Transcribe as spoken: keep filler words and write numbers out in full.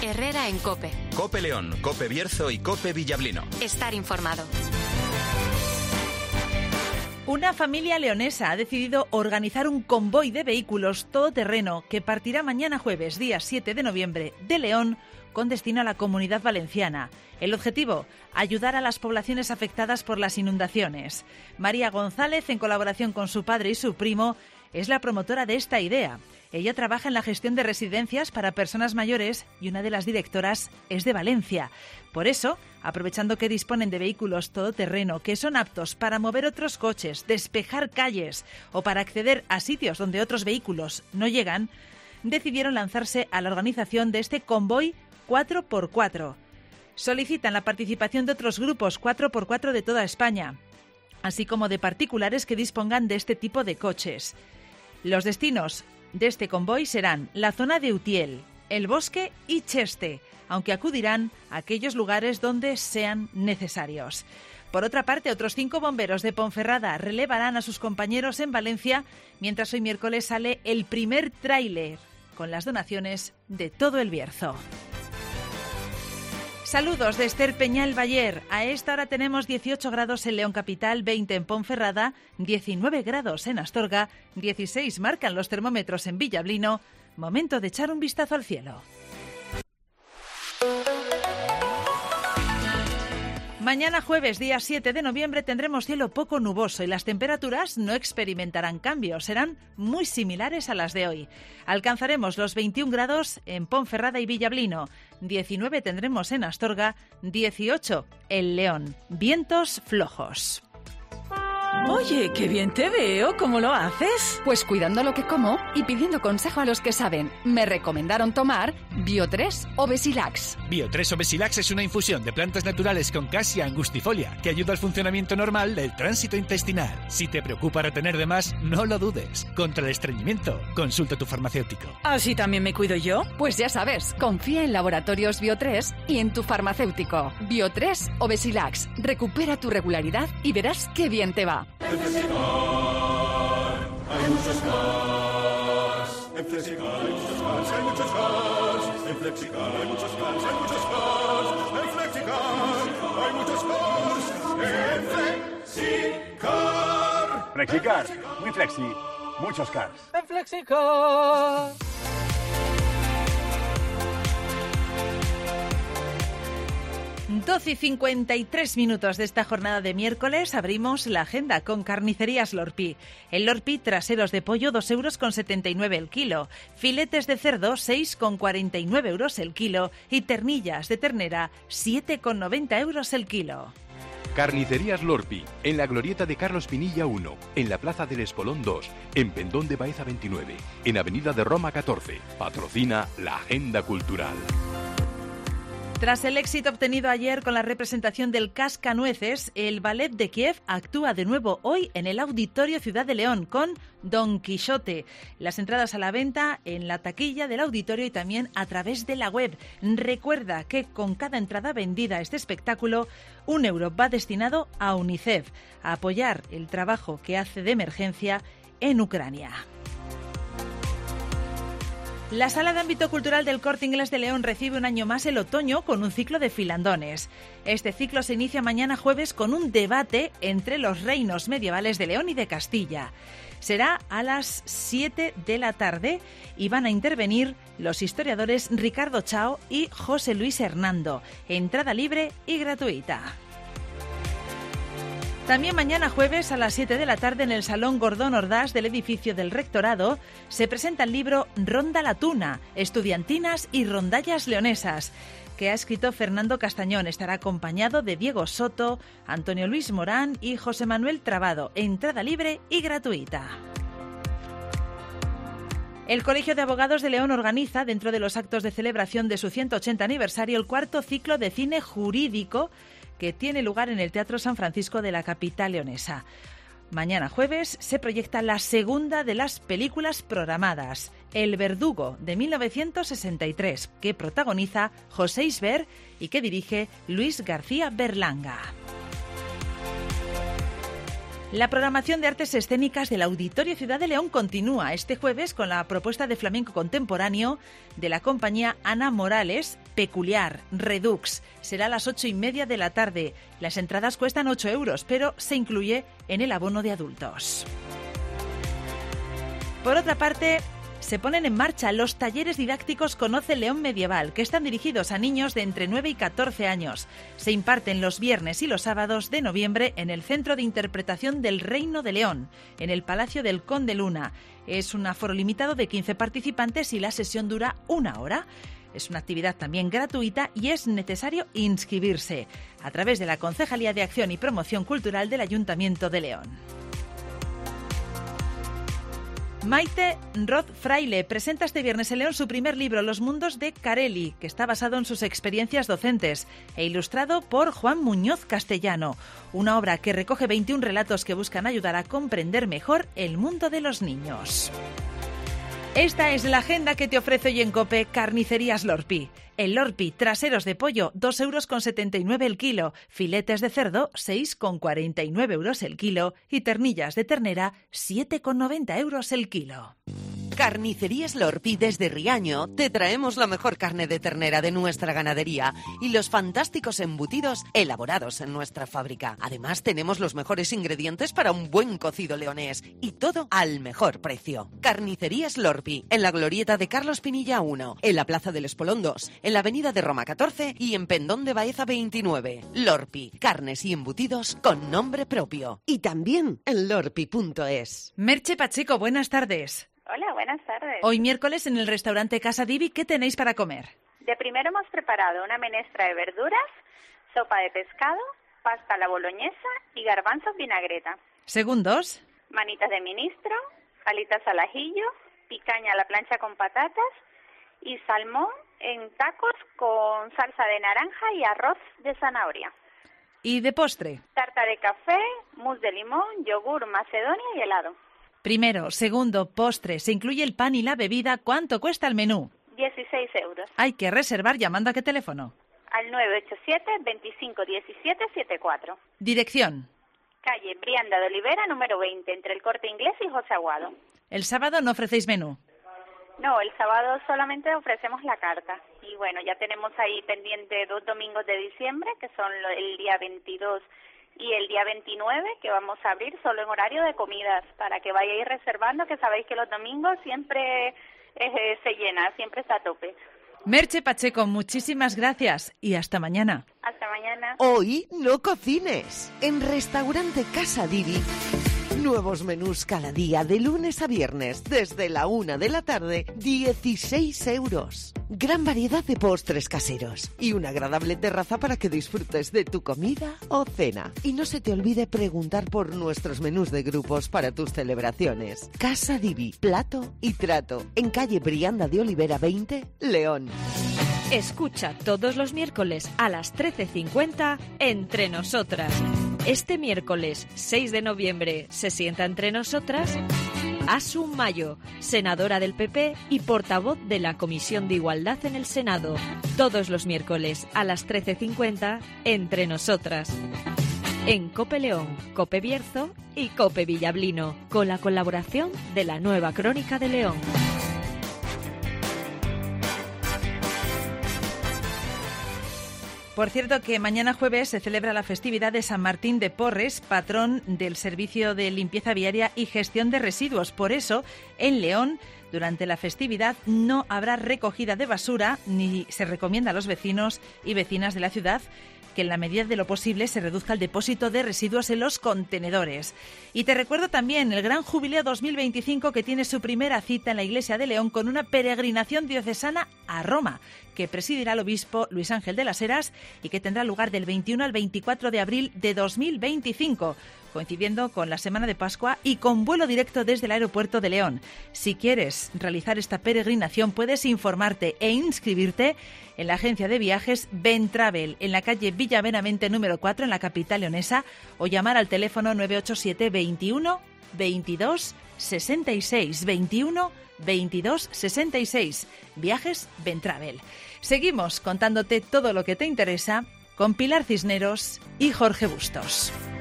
Herrera en COPE. COPE León, COPE Bierzo y COPE Villablino. Estar informado. Una familia leonesa ha decidido organizar un convoy de vehículos todoterreno que partirá mañana jueves, día siete de noviembre, de León con destino a la Comunidad Valenciana. El objetivo, ayudar a las poblaciones afectadas por las inundaciones. María González, en colaboración con su padre y su primo, es la promotora de esta idea. Ella trabaja en la gestión de residencias para personas mayores y una de las directoras es de Valencia. Por eso, aprovechando que disponen de vehículos todoterreno que son aptos para mover otros coches, despejar calles o para acceder a sitios donde otros vehículos no llegan, decidieron lanzarse a la organización de este convoy cuatro por cuatro. Solicitan la participación de otros grupos cuatro por cuatro de toda España, así como de particulares que dispongan de este tipo de coches. Los destinos de este convoy serán la zona de Utiel, El Bosque y Cheste, aunque acudirán a aquellos lugares donde sean necesarios. Por otra parte, otros cinco bomberos de Ponferrada relevarán a sus compañeros en Valencia, mientras hoy miércoles sale el primer tráiler con las donaciones de todo el Bierzo. Saludos de Esther Peñal Bayer. A esta hora tenemos dieciocho grados en León Capital, veinte en Ponferrada, diecinueve grados en Astorga, dieciséis marcan los termómetros en Villablino. Momento de echar un vistazo al cielo. Mañana jueves, día siete de noviembre, tendremos cielo poco nuboso y las temperaturas no experimentarán cambios, serán muy similares a las de hoy. Alcanzaremos los veintiún grados en Ponferrada y Villablino, diecinueve tendremos en Astorga, dieciocho en León. Vientos flojos. Oye, qué bien te veo, ¿cómo lo haces? Pues cuidando lo que como y pidiendo consejo a los que saben. Me recomendaron tomar Bio tres o Besilax. Bio tres o Besilax es una infusión de plantas naturales con Cassia angustifolia que ayuda al funcionamiento normal del tránsito intestinal. Si te preocupa retener de más, no lo dudes. Contra el estreñimiento, consulta a tu farmacéutico. ¿Así también me cuido yo? Pues ya sabes, confía en Laboratorios Bio tres y en tu farmacéutico. Bio tres o Besilax. Recupera tu regularidad y verás qué bien te va. En Flexicar hay muchos cars. En Flexicar hay muchos cars, hay muchos cars. En Flexicar hay muchos cars, hay muchos cars. En Flexicar hay muchos cars. En Flexicar. Flexicar, muy flexi, muchos cars. En Flexicar. doce y cincuenta y tres minutos de esta jornada de miércoles abrimos la agenda con Carnicerías Lorpi. El Lorpi, traseros de pollo, dos euros con setenta y nueve el kilo. Filetes de cerdo, seis con cuarenta y nueve euros el kilo. Y ternillas de ternera, siete con noventa euros el kilo. Carnicerías Lorpi, en la glorieta de Carlos Pinilla uno, en la Plaza del Espolón dos, en Pendón de Baeza veintinueve, en Avenida de Roma catorce. Patrocina la Agenda Cultural. Tras el éxito obtenido ayer con la representación del Cascanueces, el Ballet de Kiev actúa de nuevo hoy en el Auditorio Ciudad de León con Don Quijote. Las entradas a la venta en la taquilla del auditorio y también a través de la web. Recuerda que con cada entrada vendida a este espectáculo, un euro va destinado a UNICEF, a apoyar el trabajo que hace de emergencia en Ucrania. La Sala de Ámbito Cultural del Corte Inglés de León recibe un año más el otoño con un ciclo de filandones. Este ciclo se inicia mañana jueves con un debate entre los reinos medievales de León y de Castilla. Será a las siete de la tarde y van a intervenir los historiadores Ricardo Chao y José Luis Hernando. Entrada libre y gratuita. También mañana jueves a las siete de la tarde en el Salón Gordón Ordaz del edificio del Rectorado se presenta el libro Ronda la Tuna, estudiantinas y rondallas leonesas, que ha escrito Fernando Castañón. Estará acompañado de Diego Soto, Antonio Luis Morán y José Manuel Trabado. Entrada libre y gratuita. El Colegio de Abogados de León organiza, dentro de los actos de celebración de su ciento ochenta aniversario, el cuarto ciclo de cine jurídico que tiene lugar en el Teatro San Francisco de la capital leonesa. Mañana jueves se proyecta la segunda de las películas programadas, El Verdugo, de mil novecientos sesenta y tres, que protagoniza José Isbert y que dirige Luis García Berlanga. La programación de artes escénicas del Auditorio Ciudad de León continúa este jueves con la propuesta de flamenco contemporáneo de la compañía Ana Morales, Peculiar, Redux. Será a las ocho y media de la tarde. Las entradas cuestan ocho euros, pero se incluye en el abono de adultos. Por otra parte, se ponen en marcha los talleres didácticos Conoce León Medieval, que están dirigidos a niños de entre nueve y catorce años. Se imparten los viernes y los sábados de noviembre en el Centro de Interpretación del Reino de León, en el Palacio del Conde Luna. Es un aforo limitado de quince participantes y la sesión dura una hora. Es una actividad también gratuita y es necesario inscribirse a través de la Concejalía de Acción y Promoción Cultural del Ayuntamiento de León. Maite Roth Fraile presenta este viernes en León su primer libro, Los mundos de Carelli, que está basado en sus experiencias docentes e ilustrado por Juan Muñoz Castellano. Una obra que recoge veintiún relatos que buscan ayudar a comprender mejor el mundo de los niños. Esta es la agenda que te ofrece hoy en COPE Carnicerías Lorpi. El Lorpi, traseros de pollo, dos euros con setenta y nueve el kilo, filetes de cerdo, seis con cuarenta y nueve euros el kilo y ternillas de ternera, siete con noventa euros el kilo. Carnicerías Lorpi desde Riaño te traemos la mejor carne de ternera de nuestra ganadería y los fantásticos embutidos elaborados en nuestra fábrica. Además tenemos los mejores ingredientes para un buen cocido leonés y todo al mejor precio. Carnicerías Lorpi, en la glorieta de Carlos Pinilla uno, en la Plaza del Espolón dos, en la Avenida de Roma catorce y en Pendón de Baeza veintinueve. Lorpi, carnes y embutidos con nombre propio. Y también en lorpi punto es. Merche Pacheco, buenas tardes. Hola, buenas tardes. Hoy miércoles en el restaurante Casa Divi, ¿qué tenéis para comer? De primero hemos preparado una menestra de verduras, sopa de pescado, pasta a la boloñesa y garbanzos vinagreta. Segundos. Manitas de ministro, alitas al ajillo, picaña a la plancha con patatas y salmón en tacos con salsa de naranja y arroz de zanahoria. ¿Y de postre? Tarta de café, mousse de limón, yogur, macedonia y helado. Primero, segundo, postre. Se incluye el pan y la bebida. ¿Cuánto cuesta el menú? dieciséis euros. Hay que reservar llamando a qué teléfono. Al nueve ocho siete, veinticinco diecisiete setenta y cuatro. Dirección. Calle Brianda de Olivera, número veinte, entre el Corte Inglés y José Aguado. ¿El sábado no ofrecéis menú? No, el sábado solamente ofrecemos la carta. Y bueno, ya tenemos ahí pendiente dos domingos de diciembre, que son el día veintidós y el día veintinueve, que vamos a abrir solo en horario de comidas, para que vayáis reservando, que sabéis que los domingos siempre eh, se llena, siempre está a tope. Merche Pacheco, muchísimas gracias y hasta mañana. Hasta mañana. Hoy no cocines. En Restaurante Casa Divi. Nuevos menús cada día, de lunes a viernes, desde la una de la tarde, dieciséis euros. Gran variedad de postres caseros y una agradable terraza para que disfrutes de tu comida o cena. Y no se te olvide preguntar por nuestros menús de grupos para tus celebraciones. Casa Divi, plato y trato, en calle Brianda de Olivera veinte, León. Escucha todos los miércoles a las trece cincuenta Entre Nosotras. Este miércoles seis de noviembre se sienta entre nosotras Asu Mayo, senadora del P P y portavoz de la Comisión de Igualdad en el Senado. Todos los miércoles a las trece cincuenta Entre Nosotras. En COPE León, COPE Bierzo y COPE Villablino, con la colaboración de la Nueva Crónica de León. Por cierto que mañana jueves se celebra la festividad de San Martín de Porres, patrón del Servicio de Limpieza Viaria y Gestión de Residuos. Por eso, en León, durante la festividad no habrá recogida de basura ni se recomienda a los vecinos y vecinas de la ciudad que en la medida de lo posible se reduzca el depósito de residuos en los contenedores. Y te recuerdo también el Gran Jubileo dos mil veinticinco, que tiene su primera cita en la Iglesia de León con una peregrinación diocesana a Roma, que presidirá el obispo Luis Ángel de las Heras y que tendrá lugar del veintiuno al veinticuatro de abril de dos mil veinticinco, coincidiendo con la Semana de Pascua y con vuelo directo desde el aeropuerto de León. Si quieres realizar esta peregrinación, puedes informarte e inscribirte en la agencia de viajes Ventravel, en la calle Villa Benavente número cuatro, en la capital leonesa, o llamar al teléfono nueve ocho siete, veintiuno, veintidós, sesenta y seis, veintiuno, veintidós, sesenta y seis. Viajes Ventravel. Seguimos contándote todo lo que te interesa con Pilar Cisneros y Jorge Bustos.